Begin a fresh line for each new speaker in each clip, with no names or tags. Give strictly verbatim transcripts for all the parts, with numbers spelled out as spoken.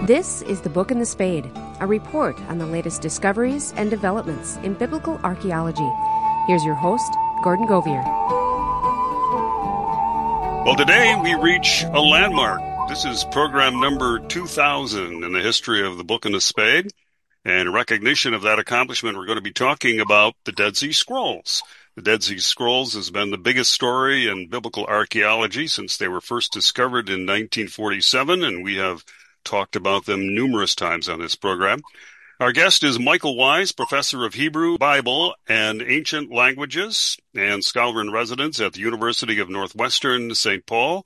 This is The Book and the Spade, a report on the latest discoveries and developments in biblical archaeology. Here's your host, Gordon Govier.
Well, today we reach a landmark. This is program number two thousand in the history of The Book and the Spade. And in recognition of that accomplishment, we're going to be talking about the Dead Sea Scrolls. The Dead Sea Scrolls has been the biggest story in biblical archaeology since they were first discovered in nineteen forty-seven, and we have talked about them numerous times on this program. Our guest is Michael Wise, professor of Hebrew, Bible, and ancient languages, and scholar-in-residence at the University of Northwestern Saint Paul.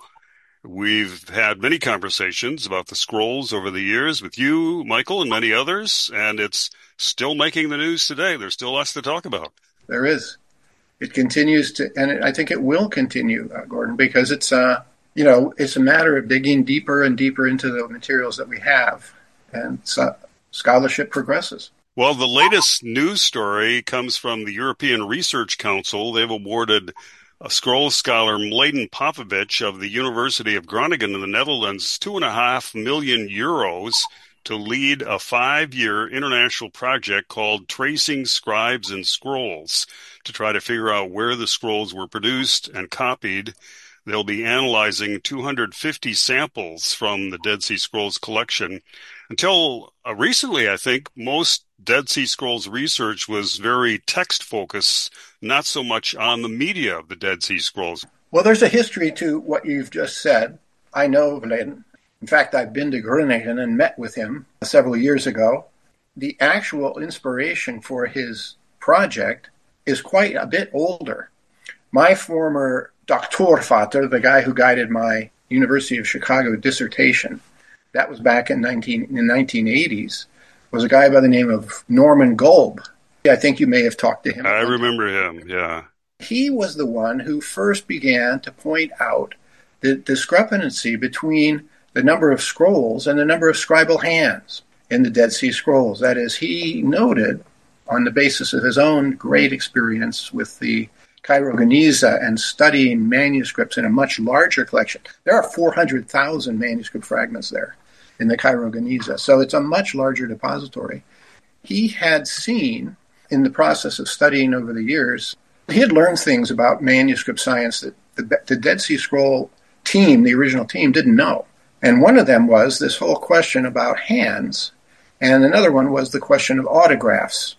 We've had many conversations about the scrolls over the years with you, Michael, and many others, and it's still making the news today. There's still lots to talk about.
There is. It continues to, and I think it will continue, uh, Gordon, because it's, uh, you know, it's a matter of digging deeper and deeper into the materials that we have, and so scholarship progresses.
Well, the latest news story comes from the European Research Council. They've awarded a scroll scholar, Mladen Popovic of the University of Groningen in the Netherlands, two and a half million euros to lead a five-year international project called Tracing Scribes and Scrolls to try to figure out where the scrolls were produced and copied. They'll be analyzing two hundred fifty samples from the Dead Sea Scrolls collection. Until uh, recently, I think, most Dead Sea Scrolls research was very text-focused, not so much on the media of the Dead Sea Scrolls.
Well, there's a history to what you've just said. I know Mladen. In fact, I've been to Groningen and met with him several years ago. The actual inspiration for his project is quite a bit older. My former Doktorvater, the guy who guided my University of Chicago dissertation, that was back in, nineteen, in the nineteen eighties, was a guy by the name of Norman Golb. I think you may have talked to him.
I remember him, yeah.
He was the one who first began to point out the discrepancy between the number of scrolls and the number of scribal hands in the Dead Sea Scrolls. That is, he noted, on the basis of his own great experience with the Cairo Geniza and studying manuscripts in a much larger collection. There are four hundred thousand manuscript fragments there in the Cairo Geniza, so it's a much larger depository. He had seen, in the process of studying over the years, he had learned things about manuscript science that the, the Dead Sea Scroll team, the original team, didn't know. And one of them was this whole question about hands, and another one was the question of autographs.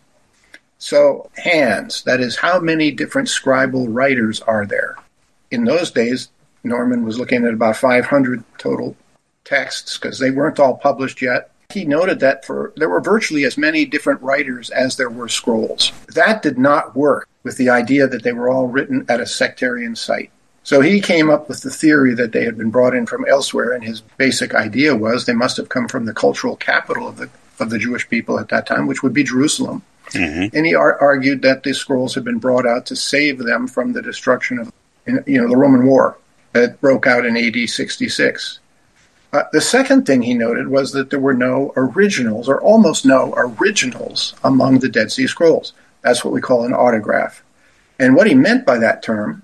So hands, that is, how many different scribal writers are there? In those days, Norman was looking at about five hundred total texts because they weren't all published yet. He noted that for there were virtually as many different writers as there were scrolls. That did not work with the idea that they were all written at a sectarian site. So he came up with the theory that they had been brought in from elsewhere, and his basic idea was they must have come from the cultural capital of the of the Jewish people at that time, which would be Jerusalem. Mm-hmm. And he ar- argued that the scrolls had been brought out to save them from the destruction of, you know, the Roman War that broke out in A D sixty-six. Uh, the second thing he noted was that there were no originals, or almost no originals, among the Dead Sea Scrolls. That's what we call an autograph. And what he meant by that term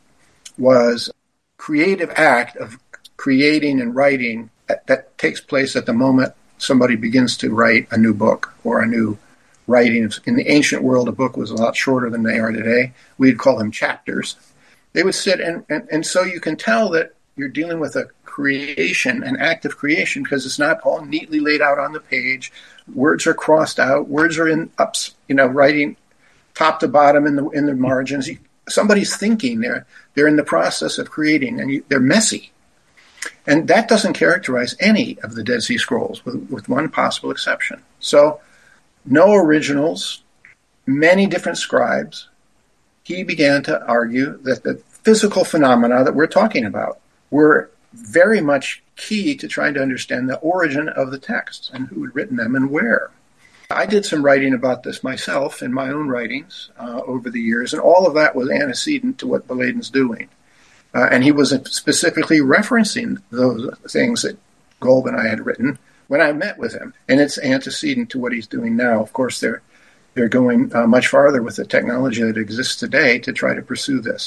was creative act of creating and writing that, that takes place at the moment somebody begins to write a new book or a new writing. In the ancient world, a book was a lot shorter than they are today. We'd call them chapters. They would sit, and, and, and so you can tell that you're dealing with a creation, an act of creation, because it's not all neatly laid out on the page. Words are crossed out. Words are in ups, you know, writing top to bottom in the in the margins. Somebody's thinking. They're they're in the process of creating, and you, they're messy. And that doesn't characterize any of the Dead Sea Scrolls, with, with one possible exception. So, no originals, many different scribes. He began to argue that the physical phenomena that we're talking about were very much key to trying to understand the origin of the texts and who had written them and where. I did some writing about this myself in my own writings uh, over the years, and all of that was antecedent to what Mladen's doing. Uh, and he was specifically referencing those things that Golb and I had written when I met with him. And it's antecedent to what he's doing now. Of course, they're they're going uh, much farther with the technology that exists today to try to pursue this.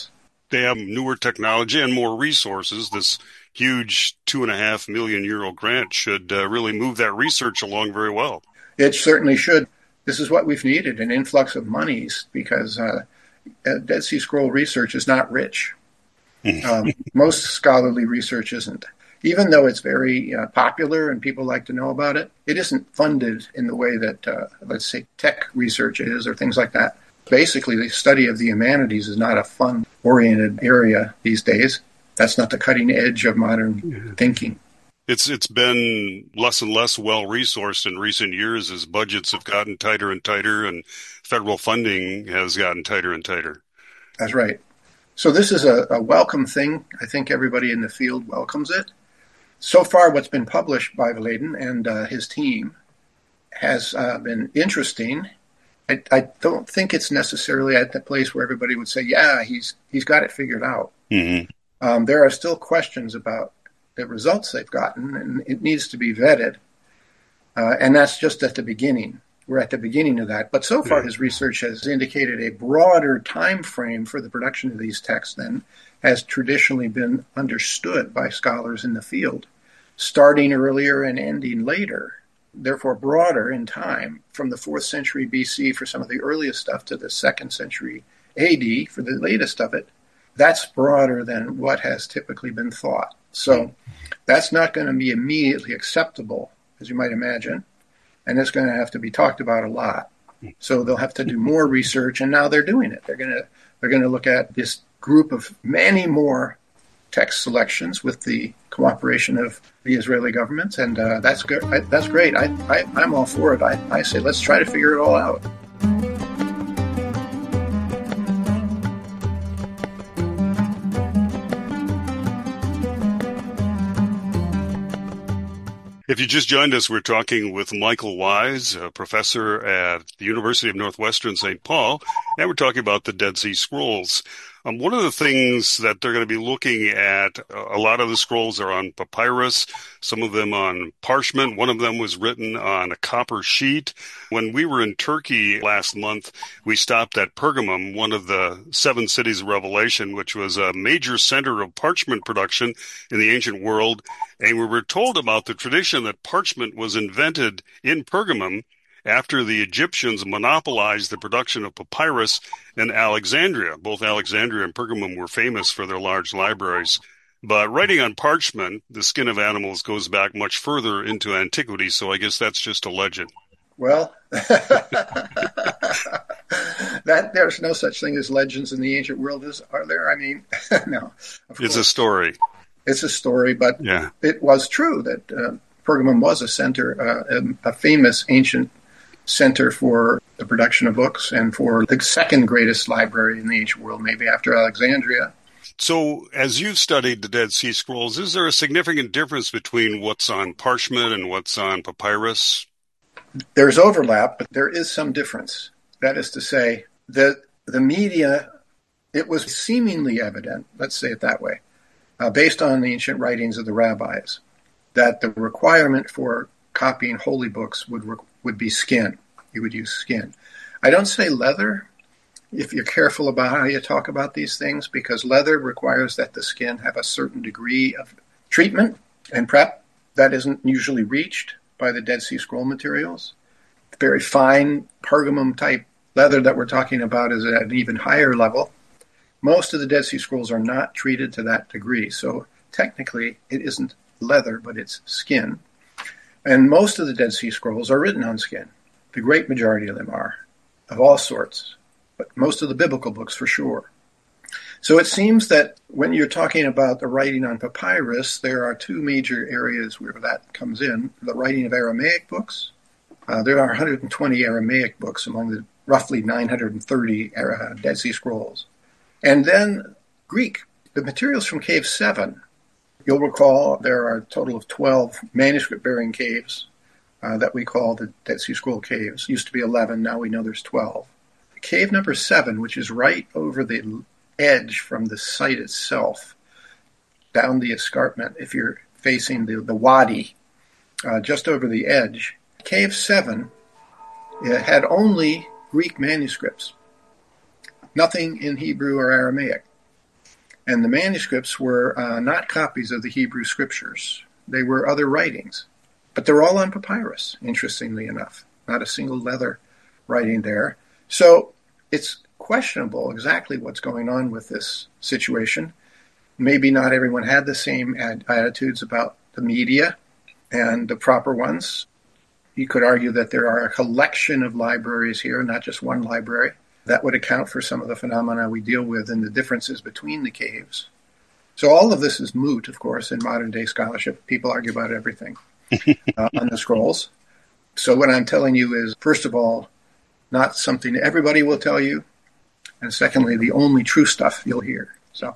they have newer technology and more resources. This huge two and a half million euro grant should uh, really move that research along very well.
It certainly should. This is what we've needed, an influx of monies, because uh, Dead Sea Scroll research is not rich. um, most scholarly research isn't. Even though it's very uh, popular and people like to know about it, it isn't funded in the way that, uh, let's say, tech research is or things like that. Basically, the study of the humanities is not a fun-oriented area these days. That's not the cutting edge of modern yeah. thinking.
It's It's been less and less well-resourced in recent years as budgets have gotten tighter and tighter and federal funding has gotten tighter and tighter.
That's right. So this is a, a welcome thing. I think everybody in the field welcomes it. So far, what's been published by Vladen and uh, his team has uh, been interesting. I, I don't think it's necessarily at the place where everybody would say, yeah, he's he's got it figured out. Mm-hmm. Um, there are still questions about the results they've gotten, and it needs to be vetted. Uh, and that's just at the beginning. We're at the beginning of that. But so far, his research has indicated a broader time frame for the production of these texts than has traditionally been understood by scholars in the field, starting earlier and ending later, therefore broader in time, from the fourth century B C for some of the earliest stuff to the second century A D for the latest of it. That's broader than what has typically been thought. So that's not going to be immediately acceptable, as you might imagine, and it's going to have to be talked about a lot. So they'll have to do more research, and now they're doing it. They're going to they're going to look at this group of many more text selections with the cooperation of the Israeli government, and uh, that's good. I, that's great. I, I I'm all for it. I, I say let's try to figure it all out.
If you just joined us, we're talking with Michael Wise, a professor at the University of Northwestern Saint Paul, and we're talking about the Dead Sea Scrolls. Um, one of the things that they're going to be looking at, a lot of the scrolls are on papyrus, some of them on parchment. One of them was written on a copper sheet. When we were in Turkey last month, we stopped at Pergamum, one of the seven cities of Revelation, which was a major center of parchment production in the ancient world. And we were told about the tradition that parchment was invented in Pergamum after the Egyptians monopolized the production of papyrus in Alexandria. Both Alexandria and Pergamum were famous for their large libraries. But writing on parchment, the skin of animals, goes back much further into antiquity, so I guess that's just a legend.
Well, that there's no such thing as legends in the ancient world, is, are there? I mean, no.
Of it's course. a story.
It's a story, but
yeah.
It was true that uh, Pergamum was a center, uh, a, a famous ancient center for the production of books and for the second greatest library in the ancient world, maybe after Alexandria.
So as you've studied the Dead Sea Scrolls, is there a significant difference between what's on parchment and what's on papyrus?
There's overlap, but there is some difference. That is to say, that the media, it was seemingly evident, let's say it that way, uh, based on the ancient writings of the rabbis, that the requirement for copying holy books would re- would be skin. You would use skin. I don't say leather, if you're careful about how you talk about these things, because leather requires that the skin have a certain degree of treatment and prep that isn't usually reached by the Dead Sea Scroll materials. Very fine Pergamum-type leather that we're talking about is at an even higher level. Most of the Dead Sea Scrolls are not treated to that degree, so technically it isn't leather, but it's skin. And most of the Dead Sea Scrolls are written on skin. The great majority of them are, of all sorts, but most of the biblical books for sure. So it seems that when you're talking about the writing on papyrus, there are two major areas where that comes in. The writing of Aramaic books. Uh, there are one hundred twenty Aramaic books among the roughly nine hundred thirty uh, Dead Sea Scrolls. And then Greek. The materials from Cave seven. You'll recall there are a total of twelve manuscript-bearing caves uh, that we call the Dead Sea Scroll caves. Used to be eleven, now we know there's twelve. Cave number seven, which is right over the edge from the site itself, down the escarpment, if you're facing the, the wadi, uh, just over the edge. Cave seven it had only Greek manuscripts, nothing in Hebrew or Aramaic. And the manuscripts were uh, not copies of the Hebrew scriptures. They were other writings. But they're all on papyrus, interestingly enough. Not a single leather writing there. So it's questionable exactly what's going on with this situation. Maybe not everyone had the same ad- attitudes about the media and the proper ones. You could argue that there are a collection of libraries here, not just one library. That would account for some of the phenomena we deal with and the differences between the caves. So all of this is moot, of course, in modern-day scholarship. People argue about everything uh, on the scrolls. So what I'm telling you is, first of all, not something everybody will tell you, and secondly, the only true stuff you'll hear. So,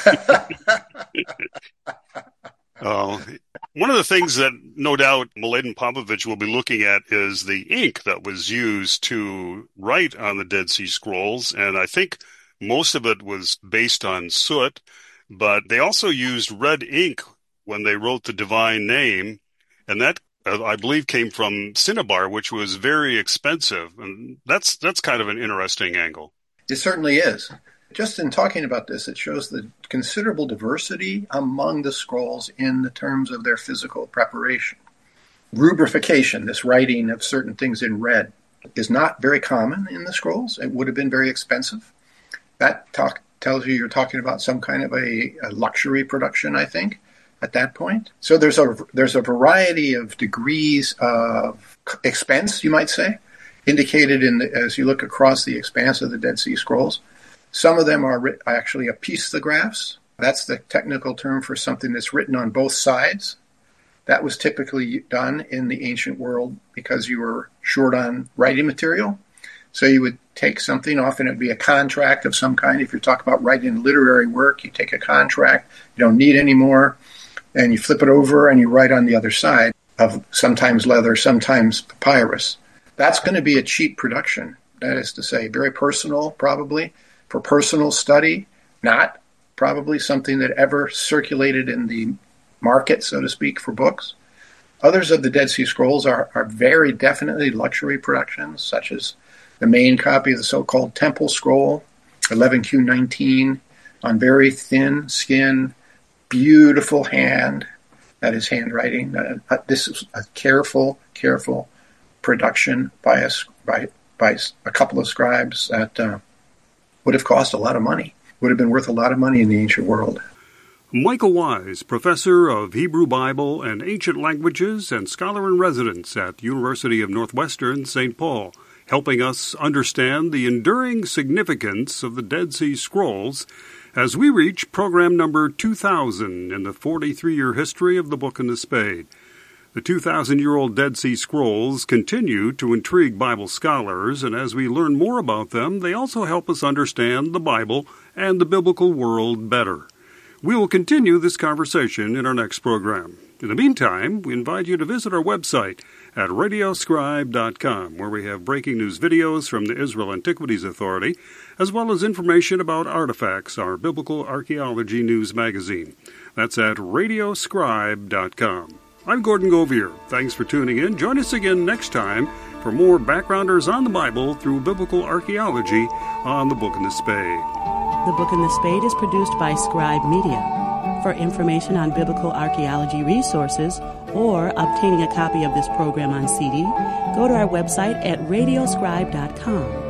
uh, one of the things that no doubt Mladen Popovich will be looking at is the ink that was used to write on the Dead Sea Scrolls, and I think most of it was based on soot, but they also used red ink when they wrote the divine name, and that uh, I believe came from cinnabar, which was very expensive, and that's that's kind of an interesting angle.
It certainly is. Just in talking about this, it shows the considerable diversity among the scrolls in the terms of their physical preparation. Rubrification, this writing of certain things in red, is not very common in the scrolls. It would have been very expensive. That talk tells you you're talking about some kind of a, a luxury production, I think, at that point. So there's a there's a variety of degrees of expense, you might say, indicated in the, as you look across the expanse of the Dead Sea Scrolls. Some of them are writ- actually epistographs. That's the technical term for something that's written on both sides. That was typically done in the ancient world because you were short on writing material. So you would take something, often it would be a contract of some kind. If you're talking about writing literary work, you take a contract, you don't need any more, and you flip it over and you write on the other side of sometimes leather, sometimes papyrus. That's going to be a cheap production. That is to say, very personal, probably, for personal study, not probably something that ever circulated in the market, so to speak, for books. Others of the Dead Sea Scrolls are, are very definitely luxury productions, such as the main copy of the so-called Temple Scroll, eleven Q nineteen, on very thin skin, beautiful hand. That is handwriting. Uh, this is a careful, careful production by a, by, by a couple of scribes that uh, would have cost a lot of money, would have been worth a lot of money in the ancient world.
Michael Wise, professor of Hebrew Bible and ancient languages and scholar-in-residence at University of Northwestern Saint Paul, helping us understand the enduring significance of the Dead Sea Scrolls as we reach program number two thousand in the forty-three-year history of the Book and the Spade. The two thousand year old Dead Sea Scrolls continue to intrigue Bible scholars, and as we learn more about them, they also help us understand the Bible and the biblical world better. We will continue this conversation in our next program. In the meantime, we invite you to visit our website at radio scribe dot com, where we have breaking news videos from the Israel Antiquities Authority, as well as information about Artifacts, our biblical archaeology news magazine. That's at radio scribe dot com. I'm Gordon Govier. Thanks for tuning in. Join us again next time for more backgrounders on the Bible through biblical archaeology on The Book and the Spade.
The Book and the Spade is produced by Scribe Media. For information on biblical archaeology resources or obtaining a copy of this program on C D, go to our website at radio scribe dot com.